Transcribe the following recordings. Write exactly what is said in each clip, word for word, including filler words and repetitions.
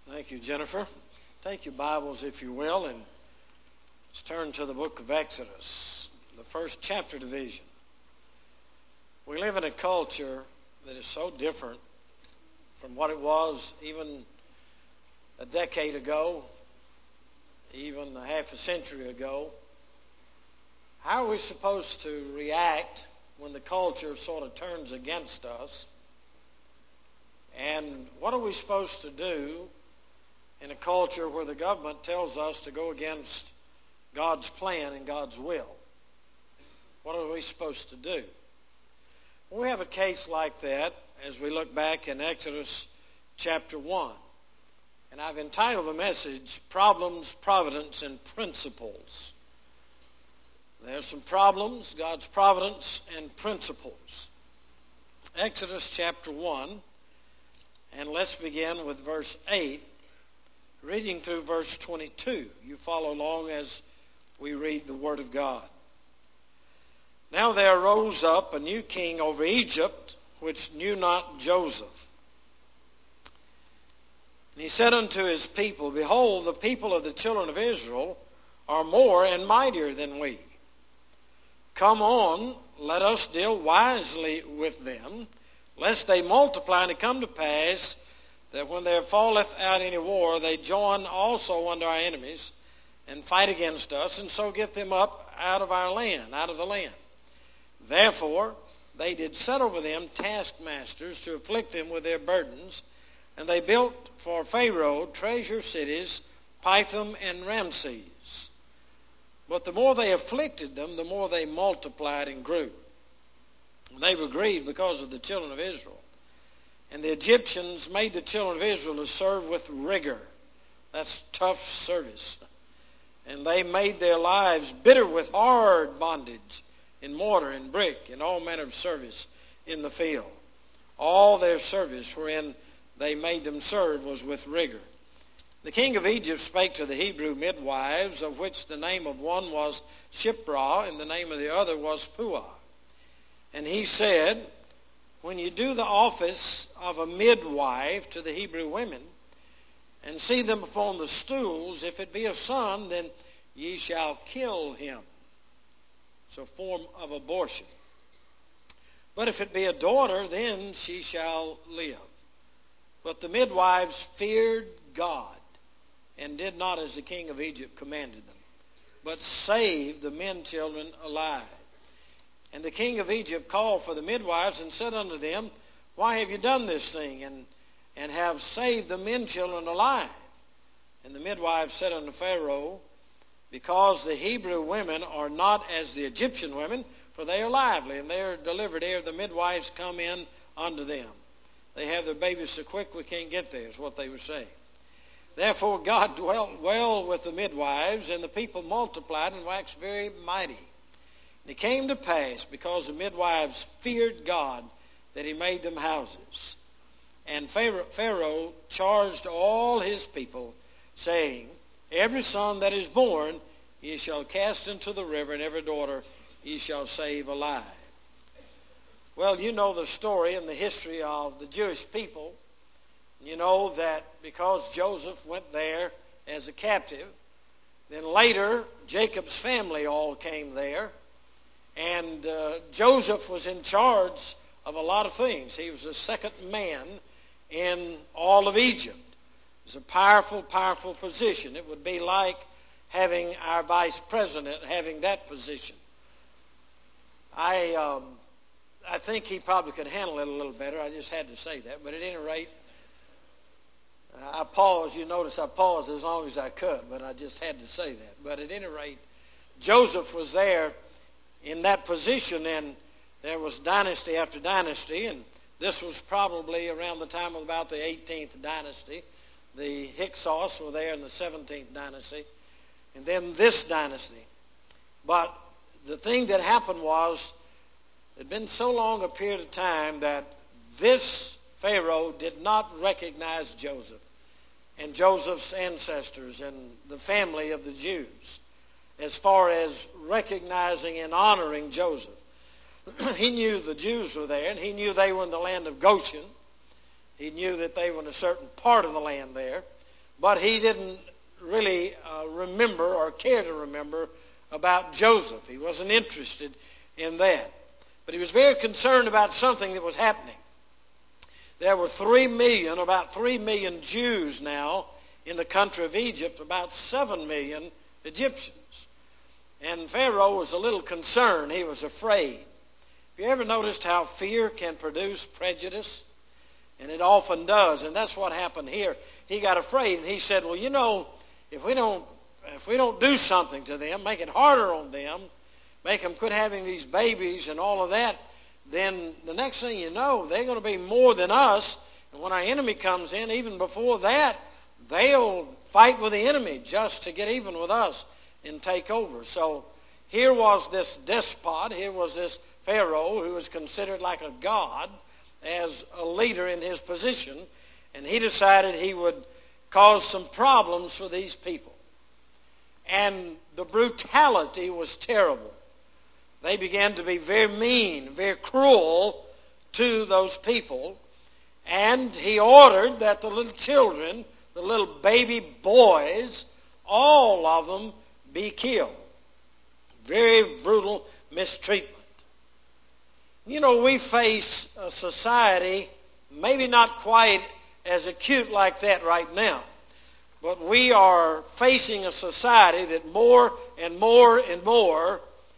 Thank you, Jennifer. Take your Bibles, if you will, and let's turn to the book of Exodus, the first chapter division. We live in a culture that is so different from what it was even a decade ago, even a half a century ago. How are we supposed to react when the culture sort of turns against us? And what are we supposed to do in a culture where the government tells us to go against God's plan and God's will? What are we supposed to do? We have a case like that as we look back in Exodus chapter one. And I've entitled the message, Problems, Providence, and Principles. There's some problems, God's providence, and principles. Exodus chapter one, and let's begin with verse eight, reading through verse twenty-two. You follow along as we read the Word of God. Now there rose up a new king over Egypt, which knew not Joseph. And he said unto his people, Behold, the people of the children of Israel are more and mightier than we. Come on, let us deal wisely with them, lest they multiply, and it come to pass that when there falleth out any war, they join also unto our enemies, and fight against us, and so get them up out of our land, out of the land. Therefore they did set over them taskmasters to afflict them with their burdens, and they built for Pharaoh treasure cities, Pithom and Ramses. But the more they afflicted them, the more they multiplied and grew. And they were grieved because of the children of Israel. And the Egyptians made the children of Israel to serve with rigor. That's tough service. And they made their lives bitter with hard bondage in mortar and brick and all manner of service in the field. All their service wherein they made them serve was with rigor. The king of Egypt spake to the Hebrew midwives, of which the name of one was Shiphrah, and the name of the other was Puah. And he said, When you do the office of a midwife to the Hebrew women, and see them upon the stools, if it be a son, then ye shall kill him. It's a form of abortion. But if it be a daughter, then she shall live. But the midwives feared God, and did not as the king of Egypt commanded them, but saved the men children alive. And the king of Egypt called for the midwives, and said unto them, Why have you done this thing, and, and have saved the men children alive? And the midwives said unto Pharaoh, Because the Hebrew women are not as the Egyptian women, for they are lively, and they are delivered ere the midwives come in unto them. They have their babies so quick we can't get there, is what they were saying. Therefore God dwelt well with the midwives, and the people multiplied and waxed very mighty. And it came to pass, because the midwives feared God, that he made them houses. And Pharaoh charged all his people, saying, Every son that is born ye shall cast into the river, and every daughter ye shall save alive. Well, you know the story and the history of the Jewish people. You know that because Joseph went there as a captive, then later Jacob's family all came there, and uh, Joseph was in charge of a lot of things. He was the second man in all of Egypt. It was a powerful, powerful position. It would be like having our vice president having that position. I... Um, I think he probably could handle it a little better. I just had to say that. But at any rate, I paused. You notice I paused as long as I could, but I just had to say that. But at any rate, Joseph was there in that position, and there was dynasty after dynasty, and this was probably around the time of about the eighteenth dynasty. The Hyksos were there in the seventeenth dynasty, and then this dynasty. But the thing that happened was, it had been so long a period of time that this Pharaoh did not recognize Joseph and Joseph's ancestors and the family of the Jews as far as recognizing and honoring Joseph. He knew the Jews were there, and he knew they were in the land of Goshen. He knew that they were in a certain part of the land there. but he didn't really uh, remember or care to remember about Joseph. He wasn't interested in that. But he was very concerned about something that was happening. There were three million, about three million Jews now in the country of Egypt, about seven million Egyptians. And Pharaoh was a little concerned. He was afraid. Have you ever noticed how fear can produce prejudice? And it often does. And that's what happened here. He got afraid, and he said, well, you know, if we don't if we don't do something to them, make it harder on them, make them quit having these babies and all of that, then the next thing you know, they're going to be more than us. And when our enemy comes in, even before that, they'll fight with the enemy just to get even with us and take over. So here was this despot, here was this Pharaoh who was considered like a god as a leader in his position, and he decided he would cause some problems for these people. And the brutality was terrible. They began to be very mean, very cruel to those people, and he ordered that the little children, the little baby boys, all of them be killed. Very brutal mistreatment. You know, we face a society maybe not quite as acute like that right now, but we are facing a society that more and more and more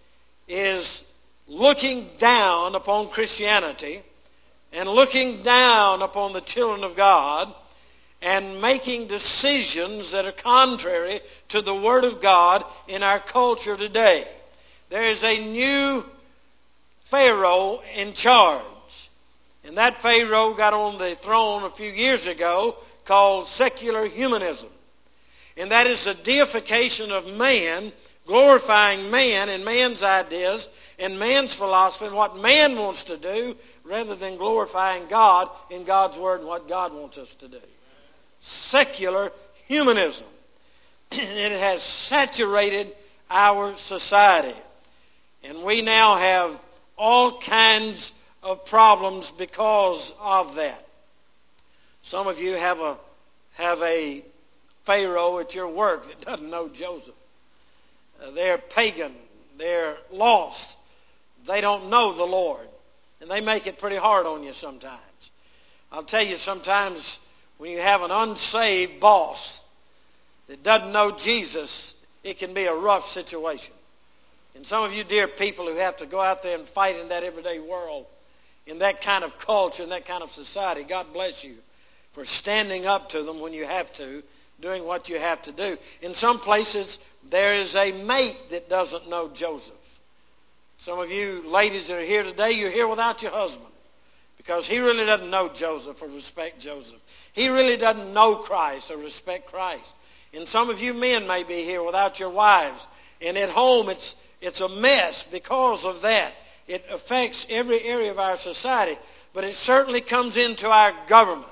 is looking down upon Christianity and looking down upon the children of God and making decisions that are contrary to the Word of God in our culture today. There is a new Pharaoh in charge. And that Pharaoh got on the throne a few years ago called secular humanism. And that is the deification of man, glorifying man and man's ideas and man's philosophy and what man wants to do rather than glorifying God in God's Word and what God wants us to do. Secular humanism. It has saturated our society. And we now have all kinds of problems because of that. Some of you have a have a Pharaoh at your work that doesn't know Joseph. Uh, they're pagan. They're lost. They don't know the Lord. And they make it pretty hard on you sometimes. I'll tell you, sometimes when you have an unsaved boss that doesn't know Jesus, it can be a rough situation. And some of you dear people who have to go out there and fight in that everyday world, in that kind of culture, in that kind of society, God bless you for standing up to them when you have to, doing what you have to do. In some places, there is a mate that doesn't know Joseph. Some of you ladies that are here today, you're here without your husband because he really doesn't know Joseph or respect Joseph. He really doesn't know Christ or respect Christ. And some of you men may be here without your wives. And at home, it's it's a mess because of that. It affects every area of our society. But it certainly comes into our government.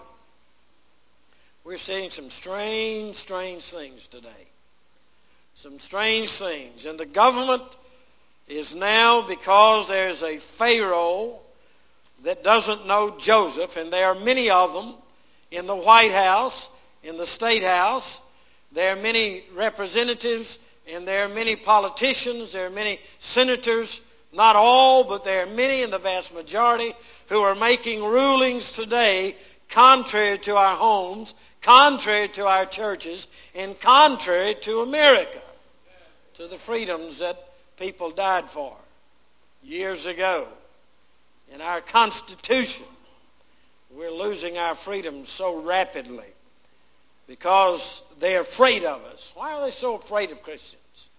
We're seeing some strange, strange things today. Some strange things. And the government is now, because there's a Pharaoh that doesn't know Joseph, and there are many of them in the White House, in the State House. There are many representatives, and there are many politicians, there are many senators, not all, but there are many in the vast majority who are making rulings today contrary to our homes, contrary to our churches, and contrary to America, to the freedoms that people died for years ago. In our Constitution, we're losing our freedoms so rapidly because they're afraid of us. Why are they so afraid of Christians?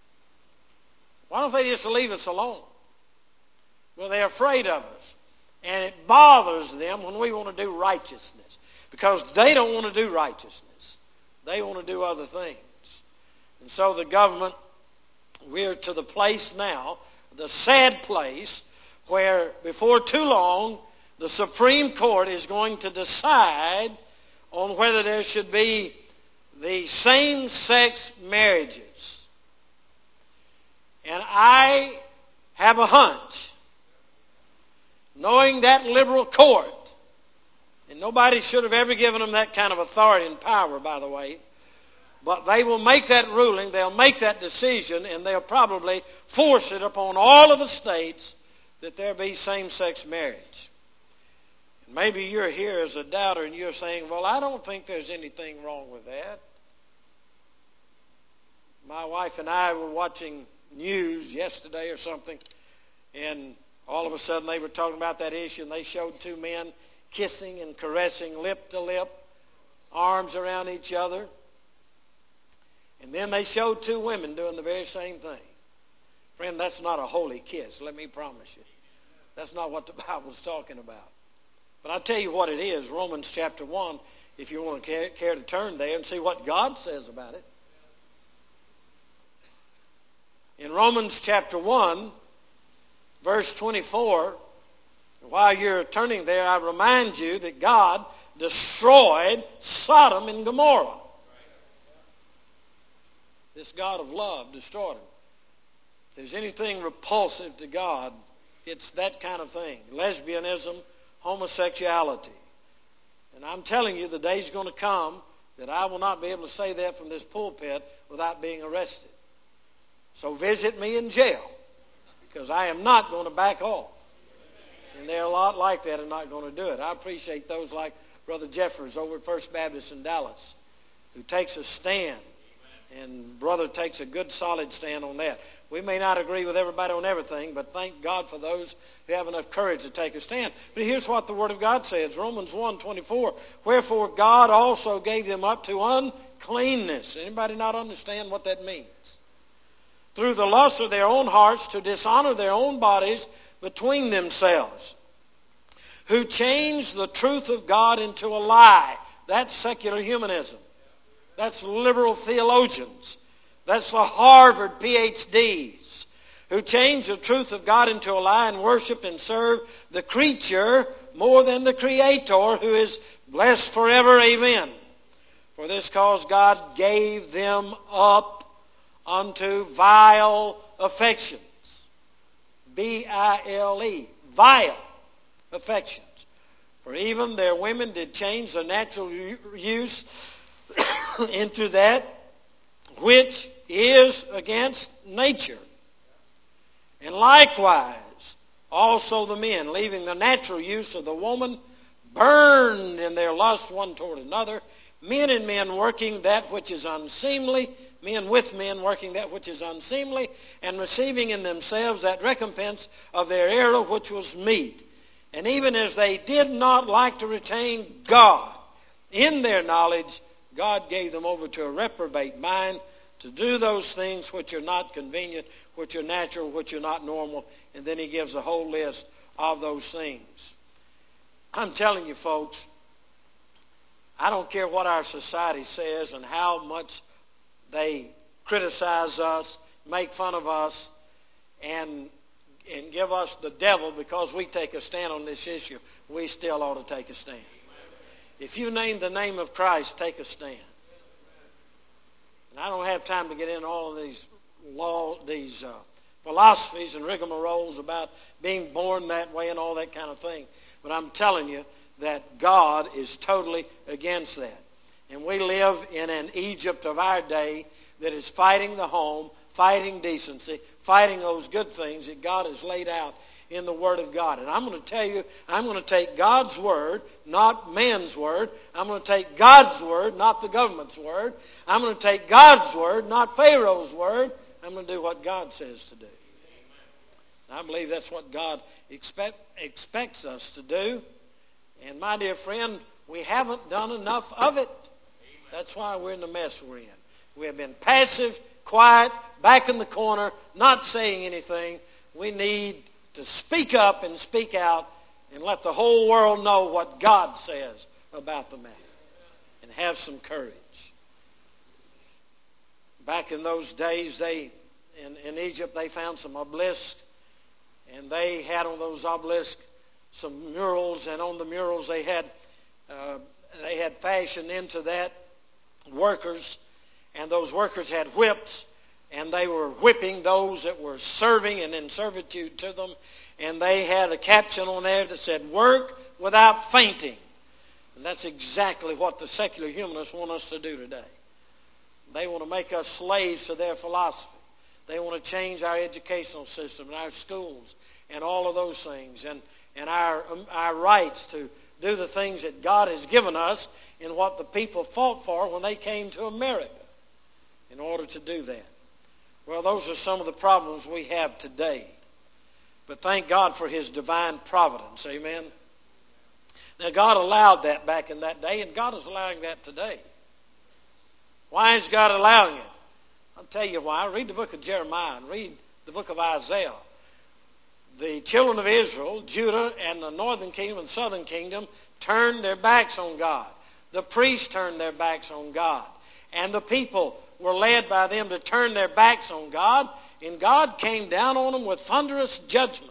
Why don't they just leave us alone? Well, they're afraid of us. And it bothers them when we want to do righteousness because they don't want to do righteousness. They want to do other things. And so the government, we're to the place now, the sad place, where before too long the Supreme Court is going to decide on whether there should be the same-sex marriages. And I have a hunch, knowing that liberal court, and nobody should have ever given them that kind of authority and power, by the way, But they will make that ruling, they'll make that decision, and they'll probably force it upon all of the states that there be same-sex marriage. And maybe you're here as a doubter and you're saying, well, I don't think there's anything wrong with that. My wife and I were watching news yesterday or something, and all of a sudden they were talking about that issue, and they showed two men kissing and caressing lip to lip, arms around each other. And then they showed two women doing the very same thing. Friend, that's not a holy kiss, let me promise you. That's not what the Bible's talking about. But I'll tell you what it is, Romans chapter one, if you want to care, care to turn there and see what God says about it. In Romans chapter one, verse twenty-four, while you're turning there, I remind you that God destroyed Sodom and Gomorrah. This God of love destroyed them. If there's anything repulsive to God, it's that kind of thing. Lesbianism, homosexuality. And I'm telling you, the day's going to come that I will not be able to say that from this pulpit without being arrested. So visit me in jail, because I am not going to back off. And there are a lot like that who are not going to do it. I appreciate those like Brother Jeffers over at First Baptist in Dallas, who takes a stand. And brother takes a good solid stand on that. We may not agree with everybody on everything, but thank God for those who have enough courage to take a stand. But here's what the Word of God says, Romans one twenty-four. Wherefore God also gave them up to uncleanness. Anybody not understand what that means? Through the lust of their own hearts, to dishonor their own bodies between themselves, who changed the truth of God into a lie. That's secular humanism. That's liberal theologians. That's the Harvard P H Ds who change the truth of God into a lie and worship and serve the creature more than the Creator, who is blessed forever. Amen. For this cause God gave them up unto vile affections. B I L E. Vile affections. For even their women did change the natural use into that which is against nature. And likewise, also the men, leaving the natural use of the woman, burned in their lust one toward another, men and men working that which is unseemly, men with men working that which is unseemly, and receiving in themselves that recompense of their error which was meet. And even as they did not like to retain God in their knowledge, God gave them over to a reprobate mind to do those things which are not convenient, which are natural, which are not normal. And then he gives a whole list of those things. I'm telling you, folks, I don't care what our society says and how much they criticize us, make fun of us, and, and give us the devil because we take a stand on this issue. We still ought to take a stand. If you name the name of Christ, take a stand. And I don't have time to get into all of these law, these uh, philosophies and rigmaroles about being born that way and all that kind of thing. But I'm telling you that God is totally against that. And we live in an Egypt of our day that is fighting the home, fighting decency, fighting those good things that God has laid out in the Word of God. And I'm going to tell you, I'm going to take God's Word, not man's Word. I'm going to take God's Word, not the government's Word. I'm going to take God's Word, not Pharaoh's Word. I'm going to do what God says to do. And I believe that's what God expect, expects us to do. And my dear friend, we haven't done enough of it. That's why we're in the mess we're in. We have been passive, quiet, back in the corner, not saying anything. We need to speak up and speak out and let the whole world know what God says about the matter and have some courage. Back in those days, they in, in Egypt, they found some obelisks, and they had on those obelisks some murals, and on the murals they had uh, they had fashioned into that workers, and those workers had whips, and they were whipping those that were serving and in servitude to them. And they had a caption on there that said, "Work without fainting." And that's exactly what the secular humanists want us to do today. They want to make us slaves to their philosophy. They want to change our educational system and our schools and all of those things, and, and our, our rights to do the things that God has given us and what the people fought for when they came to America in order to do that. Well, those are some of the problems we have today. But thank God for His divine providence. Amen. Now, God allowed that back in that day, and God is allowing that today. Why is God allowing it? I'll tell you why. Read the book of Jeremiah and read the book of Isaiah. The children of Israel, Judah, and the northern kingdom and southern kingdom turned their backs on God. The priests turned their backs on God. And the people were led by them to turn their backs on God, and God came down on them with thunderous judgment.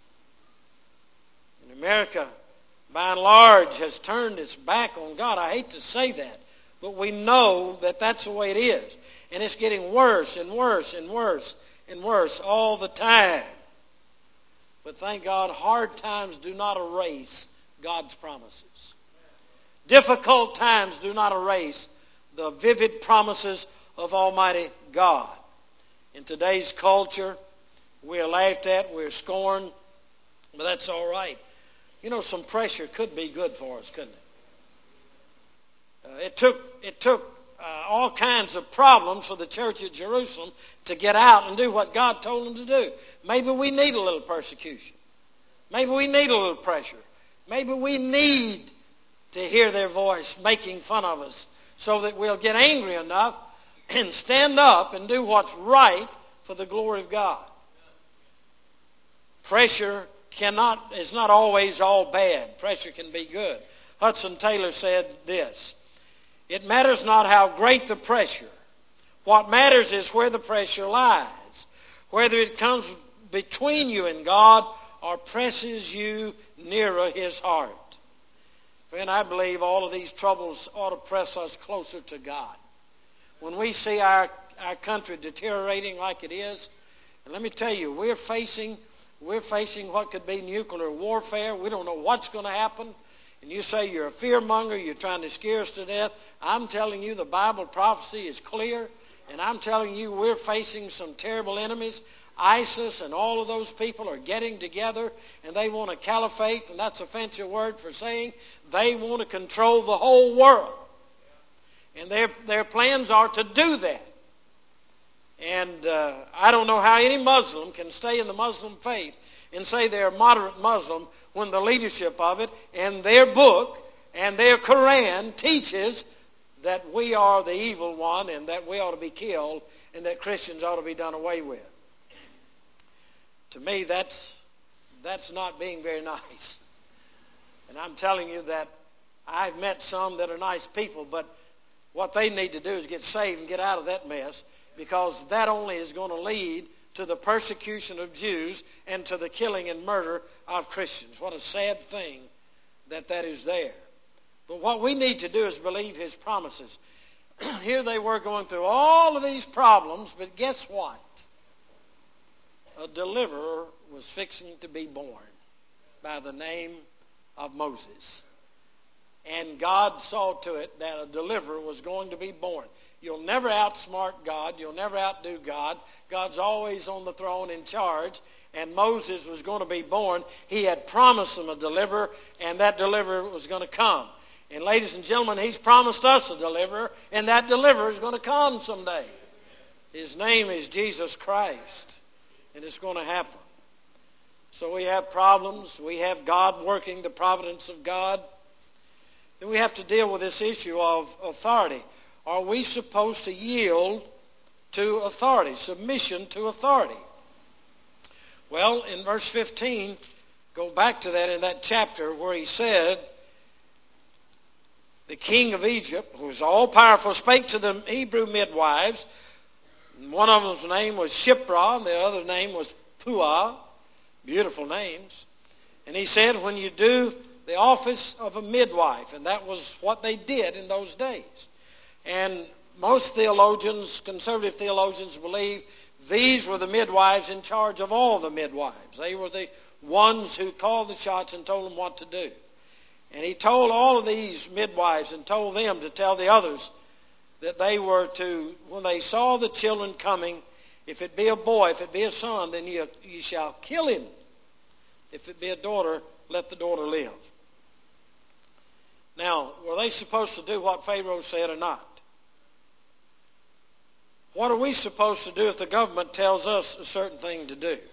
And America, by and large, has turned its back on God. I hate to say that, but we know that that's the way it is. And it's getting worse and worse and worse and worse all the time. But thank God, hard times do not erase God's promises. Difficult times do not erase the vivid promises of Almighty God. In today's culture, we are laughed at, we're scorned, but that's all right. You know, some pressure could be good for us, couldn't it? Uh, it took it took uh, all kinds of problems for the church at Jerusalem to get out and do what God told them to do. Maybe we need a little persecution. Maybe we need a little pressure. Maybe we need to hear their voice making fun of us so that we'll get angry enough and stand up and do what's right for the glory of God. Pressure cannot is not always all bad. Pressure can be good. Hudson Taylor said this: "It matters not how great the pressure. What matters is where the pressure lies, whether it comes between you and God or presses you nearer His heart." Friend, I believe all of these troubles ought to press us closer to God. When we see our, our country deteriorating like it is, and let me tell you, we're facing we're facing what could be nuclear warfare. We don't know what's going to happen. And you say you're a fearmonger, you're trying to scare us to death. I'm telling you the Bible prophecy is clear, and I'm telling you we're facing some terrible enemies. ISIS and all of those people are getting together, and they want a caliphate, and that's a fancy word for saying they want to control the whole world. And their their plans are to do that. And uh, I don't know how any Muslim can stay in the Muslim faith and say they're a moderate Muslim when the leadership of it and their book and their Quran teaches that we are the evil one and that we ought to be killed and that Christians ought to be done away with. To me, that's that's not being very nice. And I'm telling you that I've met some that are nice people, but what they need to do is get saved and get out of that mess, because that only is going to lead to the persecution of Jews and to the killing and murder of Christians. What a sad thing that that is there. But what we need to do is believe His promises. Here they were going through all of these problems, but guess what? A deliverer was fixing to be born by the name of Moses. And God saw to it that a deliverer was going to be born. You'll never outsmart God. You'll never outdo God. God's always on the throne in charge. And Moses was going to be born. He had promised them a deliverer, and that deliverer was going to come. And ladies and gentlemen, He's promised us a deliverer, and that deliverer is going to come someday. His name is Jesus Christ, and it's going to happen. So we have problems. We have God working, the providence of God. Then we have to deal with this issue of authority. Are we supposed to yield to authority, submission to authority? Well, in verse fifteen, go back to that in that chapter where he said, the king of Egypt, who was all-powerful, spake to the Hebrew midwives. One of them's name was Shiphrah, and the other name was Puah. Beautiful names. And he said, when you do the office of a midwife, and that was what they did in those days. And most theologians, conservative theologians, believe these were the midwives in charge of all the midwives. They were the ones who called the shots and told them what to do. And he told all of these midwives and told them to tell the others that they were to, when they saw the children coming, if it be a boy, if it be a son, then you, you shall kill him. If it be a daughter, let the daughter live. Now, were they supposed to do what Pharaoh said or not? What are we supposed to do if the government tells us a certain thing to do?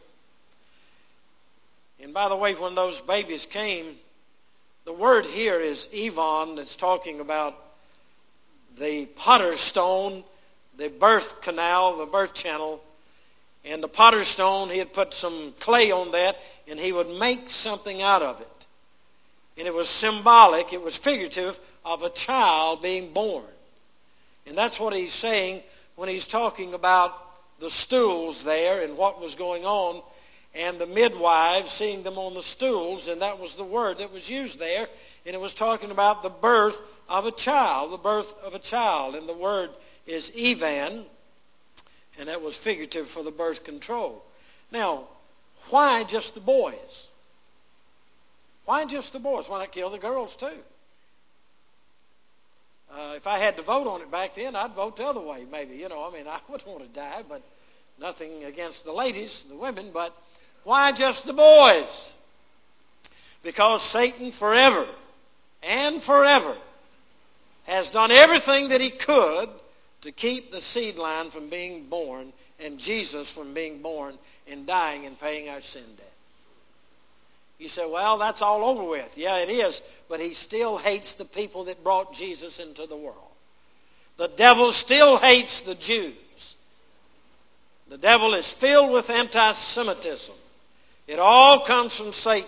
And by the way, when those babies came, the word here is Evon, that's talking about the potter's stone, the birth canal, the birth channel. And the potter's stone, he had put some clay on that, and he would make something out of it. And it was symbolic, it was figurative of a child being born. And that's what he's saying when he's talking about the stools there and what was going on, and the midwives seeing them on the stools, and that was the word that was used there. And it was talking about the birth of a child, the birth of a child. And the word is Evan, and that was figurative for the birth control. Now, why just the boys? Why just the boys? Why not kill the girls too? Uh, if I had to vote on it back then, I'd vote the other way, maybe. You know, I mean, I wouldn't want to die, but nothing against the ladies, the women, but why just the boys? Because Satan forever and forever has done everything that he could to keep the seed line from being born and Jesus from being born and dying and paying our sin debt. You say, well, that's all over with. Yeah, it is, but he still hates the people that brought Jesus into the world. The devil still hates the Jews. The devil is filled with anti-Semitism. It all comes from Satan.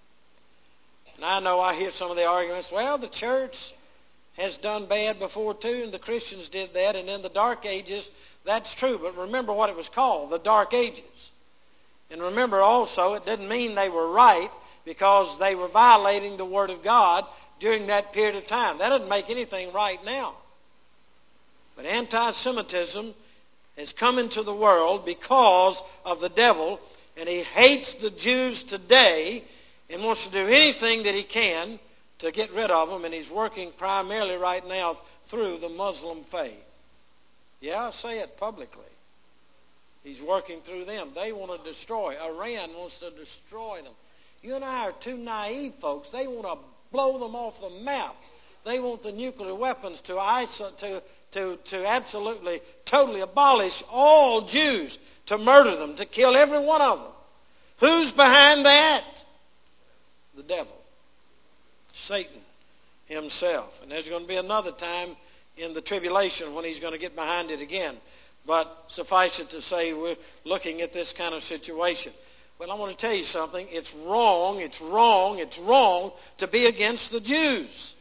And I know I hear some of the arguments, well, the church has done bad before too, and the Christians did that, and in the Dark Ages, that's true. But remember what it was called, the Dark Ages. And remember also, it didn't mean they were right because they were violating the Word of God during that period of time. That doesn't make anything right now. But anti-Semitism has come into the world because of the devil, and he hates the Jews today and wants to do anything that he can to get rid of them, and he's working primarily right now through the Muslim faith. Yeah, I say it publicly. He's working through them. They want to destroy. Iran wants to destroy them. You and I are too naive, folks. They want to blow them off the map. They want the nuclear weapons to iso- to to to absolutely, totally abolish all Jews, to murder them, to kill every one of them. Who's behind that? The devil. Satan himself. And there's going to be another time in the tribulation when he's going to get behind it again. But suffice it to say, we're looking at this kind of situation. But I want to tell you something. It's wrong, it's wrong, it's wrong to be against the Jews.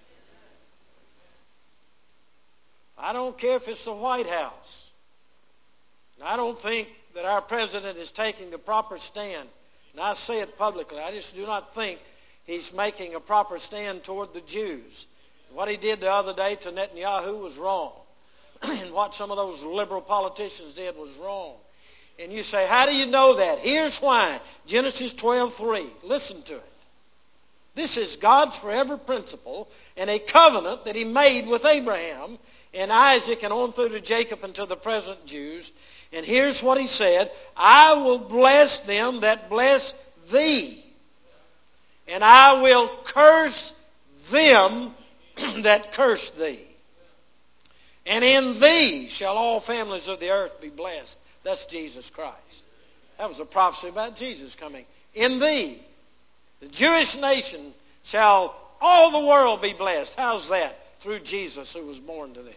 I don't care if it's the White House. I don't think that our president is taking the proper stand. And I say it publicly. I just do not think he's making a proper stand toward the Jews. What he did the other day to Netanyahu was wrong. And what some of those liberal politicians did was wrong. And you say, how do you know that? Here's why. Genesis twelve three. Listen to it. This is God's forever principle and a covenant that he made with Abraham and Isaac and on through to Jacob and to the present Jews. And here's what he said. I will bless them that bless thee, and I will curse them that curse thee. And in thee shall all families of the earth be blessed. That's Jesus Christ. That was a prophecy about Jesus coming. In thee, the Jewish nation, shall all the world be blessed. How's that? Through Jesus who was born to them.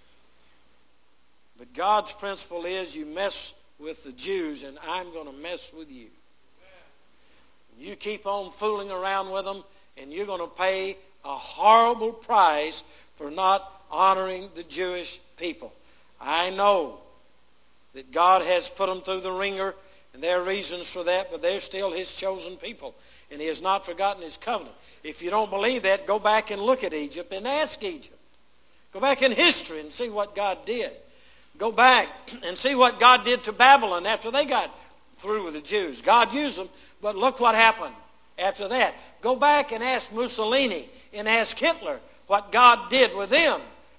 But God's principle is you mess with the Jews and I'm going to mess with you. You keep on fooling around with them and you're going to pay a horrible price for not honoring the Jewish people. I know that God has put them through the ringer, and there are reasons for that, but they're still his chosen people, and he has not forgotten his covenant. If you don't believe that, go back and look at Egypt and ask Egypt. Go back in history and see what God did. Go back and see what God did to Babylon after they got through with the Jews. God used them, but look what happened after that. Go back and ask Mussolini and ask Hitler what God did with them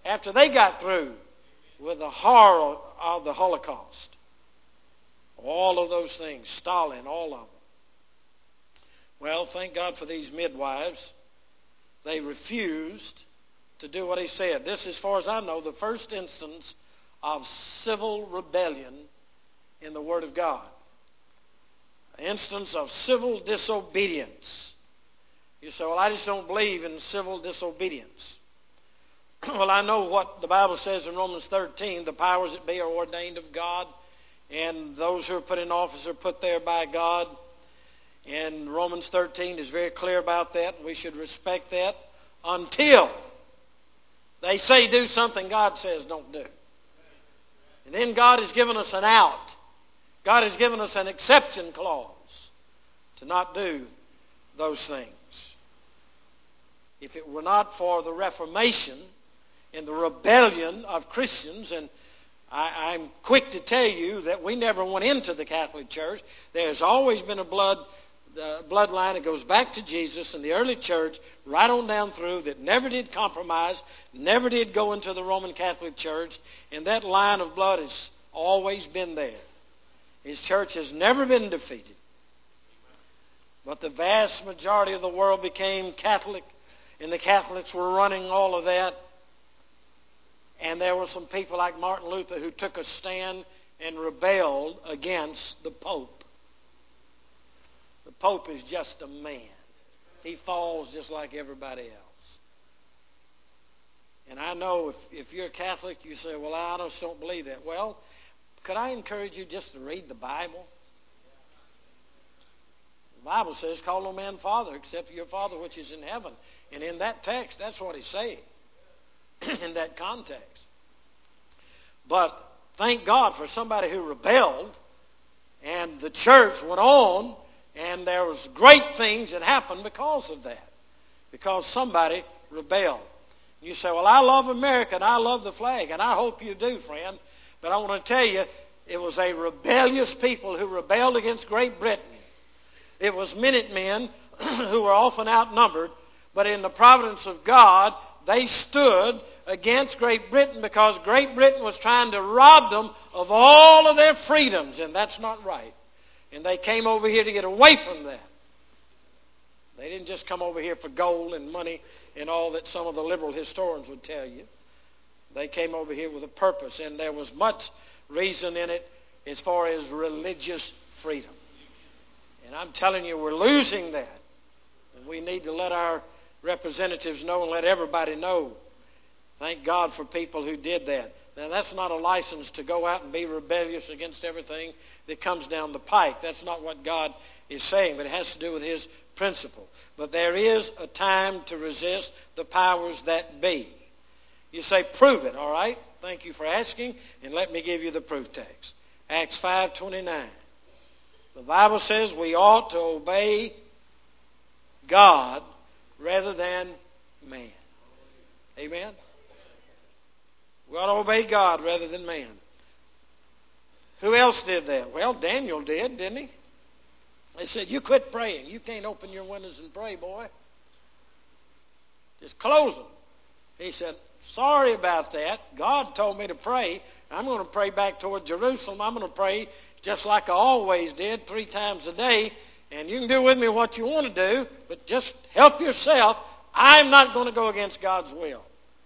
after they got through with the horror of the Holocaust. All of those things, Stalin, all of them. Well, thank God for these midwives. They refused to do what he said. This, as far as I know, the first instance of civil rebellion in the Word of God. An instance of civil disobedience. You say, well, I just don't believe in civil disobedience. Well, I know what the Bible says in Romans thirteen, the powers that be are ordained of God, and those who are put in office are put there by God. And Romans thirteen is very clear about that. We should respect that until they say do something God says don't do. And then God has given us an out. God has given us an exception clause to not do those things. If it were not for the Reformation and the rebellion of Christians, and I, I'm quick to tell you that we never went into the Catholic Church. There's always been a blood uh, bloodline that goes back to Jesus and the early church, right on down through, that never did compromise, never did go into the Roman Catholic Church, and that line of blood has always been there. His church has never been defeated. But the vast majority of the world became Catholic, and the Catholics were running all of that. And there were some people like Martin Luther who took a stand and rebelled against the Pope. The Pope is just a man. He falls just like everybody else. And I know if, if you're a Catholic, you say, well, I just don't believe that. Well, could I encourage you just to read the Bible? The Bible says, call no man father except for your Father which is in heaven. And in that text, that's what he's saying. In that context. But thank God for somebody who rebelled, and the church went on, and there was great things that happened because of that. Because somebody rebelled. You say, well, I love America and I love the flag, and I hope you do, friend. But I want to tell you, it was a rebellious people who rebelled against Great Britain. It was Minutemen who were often outnumbered, but in the providence of God, they stood against Great Britain because Great Britain was trying to rob them of all of their freedoms, and that's not right. And they came over here to get away from that. They didn't just come over here for gold and money and all that some of the liberal historians would tell you. They came over here with a purpose, and there was much reason in it as far as religious freedom. And I'm telling you, we're losing that. And we need to let our representatives know and let everybody know. Thank God for people who did that. Now, that's not a license to go out and be rebellious against everything that comes down the pike. That's not what God is saying, but it has to do with his principle. But there is a time to resist the powers that be. You say, prove it, all right? Thank you for asking, and let me give you the proof text. Acts five twenty-nine. The Bible says we ought to obey God rather than man. Amen? We ought to obey God rather than man. Who else did that? Well, Daniel did, didn't he? They said, you quit praying. You can't open your windows and pray, boy. Just close them. He said, sorry about that. God told me to pray. I'm going to pray back toward Jerusalem. I'm going to pray just like I always did, three times a day. And you can do with me what you want to do, but just help yourself. I'm not going to go against God's will.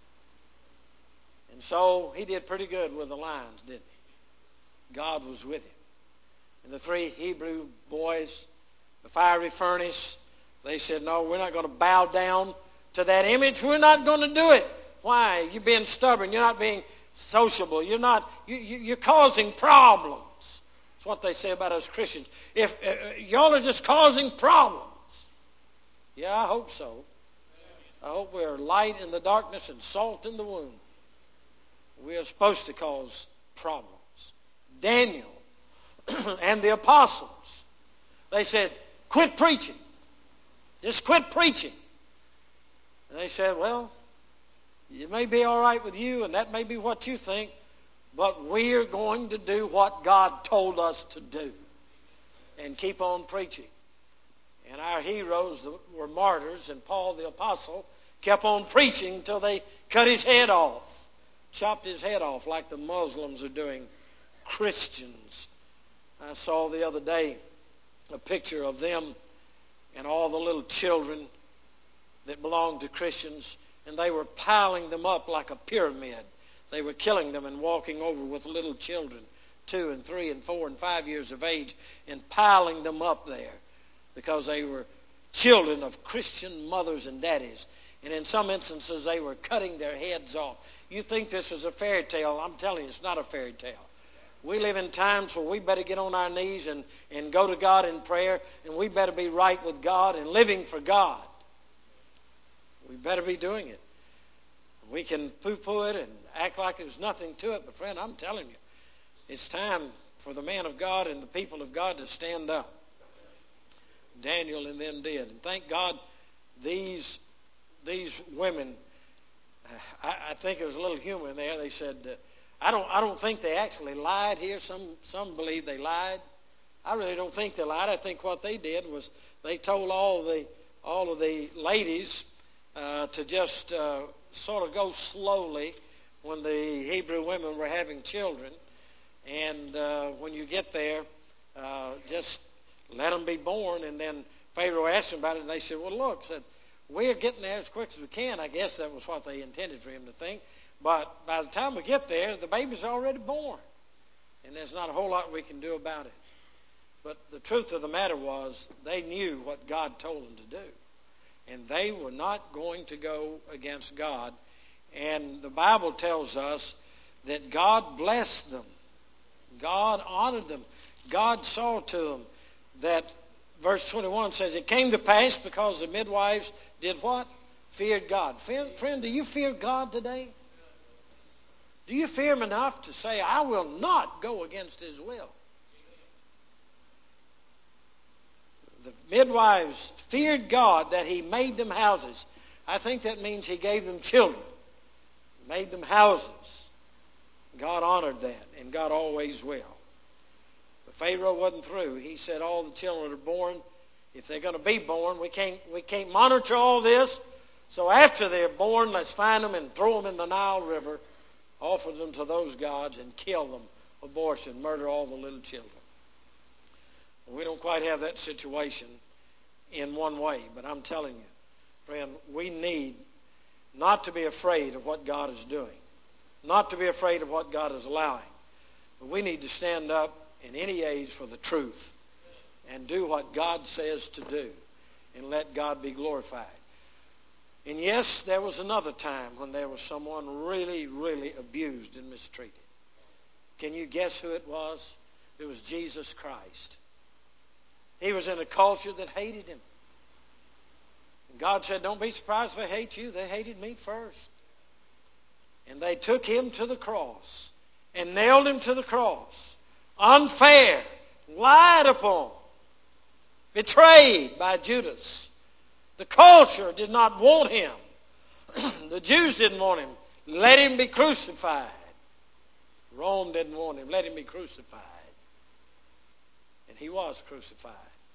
And so he did pretty good with the lions, didn't he? God was with him. And the three Hebrew boys, the fiery furnace, they said, no, we're not going to bow down to that image. We're not going to do it. Why? You're being stubborn. You're not being sociable. You're not. You, you, you're causing problems. That's what they say about us Christians. If uh, y'all are just causing problems. Yeah, I hope so. I hope we're light in the darkness and salt in the wound. We are supposed to cause problems. Daniel and the apostles, they said, quit preaching. Just quit preaching. And they said, well, it may be all right with you, and that may be what you think, but we're going to do what God told us to do and keep on preaching. And our heroes were martyrs, and Paul the apostle kept on preaching until they cut his head off. chopped his head off like the Muslims are doing Christians. I saw the other day a picture of them and all the little children that belonged to Christians, and they were piling them up like a pyramid. They were killing them and walking over with little children, two and three and four and five years of age, and piling them up there because they were children of Christian mothers and daddies. And in some instances, they were cutting their heads off. You think this is a fairy tale. I'm telling you, it's not a fairy tale. We live in times where we better get on our knees and, and go to God in prayer, and we better be right with God and living for God. We better be doing it. We can poo-poo it and act like there's nothing to it, but friend, I'm telling you, it's time for the man of God and the people of God to stand up. Daniel and them did. And thank God these these women, I, I think there was a little humor in there. They said, uh, I don't I don't think they actually lied here. Some some believe they lied. I really don't think they lied. I think what they did was they told all the all of the ladies uh, to just uh, sort of go slowly when the Hebrew women were having children. And uh, when you get there, uh, just let them be born. And then Pharaoh asked them about it, and they said, well, look, said, we're getting there as quick as we can. I guess that was what they intended for him to think. But by the time we get there, the baby's already born. And there's not a whole lot we can do about it. But the truth of the matter was they knew what God told them to do. And they were not going to go against God. And the Bible tells us that God blessed them. God honored them. God saw to them that, verse twenty-one says, it came to pass because the midwives did what? Feared God. Friend, friend, do you fear God today? Do you fear him enough to say, I will not go against his will? The midwives feared God that he made them houses. I think that means he gave them children. Made them houses. God honored that, and God always will. But Pharaoh wasn't through. He said all the children that are born, if they're going to be born, we can't, we can't monitor all this. So after they're born, let's find them and throw them in the Nile River, offer them to those gods, and kill them, abortion, murder all the little children. We don't quite have that situation in one way, but I'm telling you, friend, we need not to be afraid of what God is doing, not to be afraid of what God is allowing, but we need to stand up in any age for the truth and do what God says to do and let God be glorified. And yes, there was another time when there was someone really, really abused and mistreated. Can you guess who it was? It was Jesus Christ. He was in a culture that hated him. And God said, don't be surprised if they hate you. They hated me first. And they took him to the cross and nailed him to the cross. Unfair, lied upon, betrayed by Judas. The culture did not want him. The Jews didn't want him. Let him be crucified. Rome didn't want him. Let him be crucified. And he was crucified.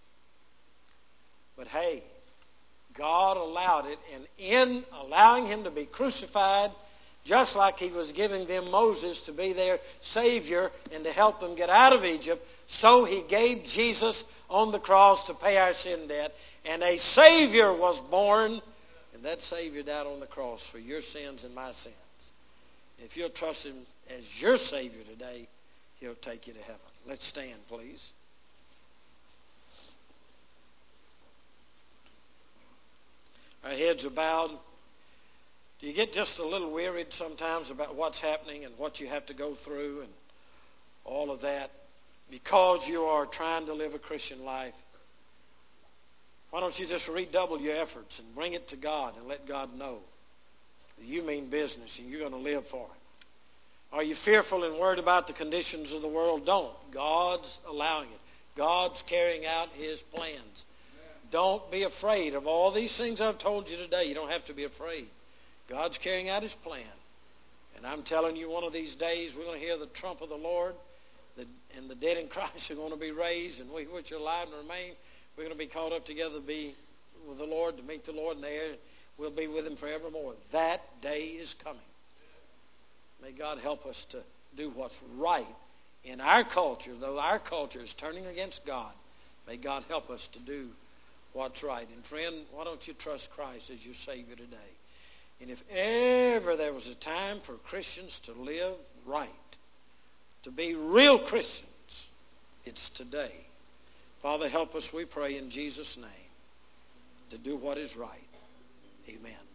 But hey, God allowed it, and in allowing him to be crucified, just like he was giving them Moses to be their Savior and to help them get out of Egypt, so he gave Jesus on the cross to pay our sin debt. And a Savior was born, and that Savior died on the cross for your sins and my sins. If you'll trust him as your Savior today, he'll take you to heaven. Let's stand, please. Our heads are bowed. Do you get just a little wearied sometimes about what's happening and what you have to go through and all of that because you are trying to live a Christian life? Why don't you just redouble your efforts and bring it to God and let God know that you mean business and you're going to live for it? Are you fearful and worried about the conditions of the world? Don't. God's allowing it. God's carrying out his plans. Don't be afraid of all these things I've told you today. You don't have to be afraid. God's carrying out his plan. And I'm telling you, one of these days we're going to hear the trump of the Lord, the, and the dead in Christ are going to be raised, and we which are alive and remain, we're going to be caught up together to be with the Lord, to meet the Lord, and there we'll be with him forevermore. That day is coming. May God help us to do what's right in our culture, though our culture is turning against God. May God help us to do what's right. And friend, why don't you trust Christ as your Savior today? And if ever there was a time for Christians to live right, to be real Christians, it's today. Father, help us, we pray in Jesus' name, to do what is right. Amen.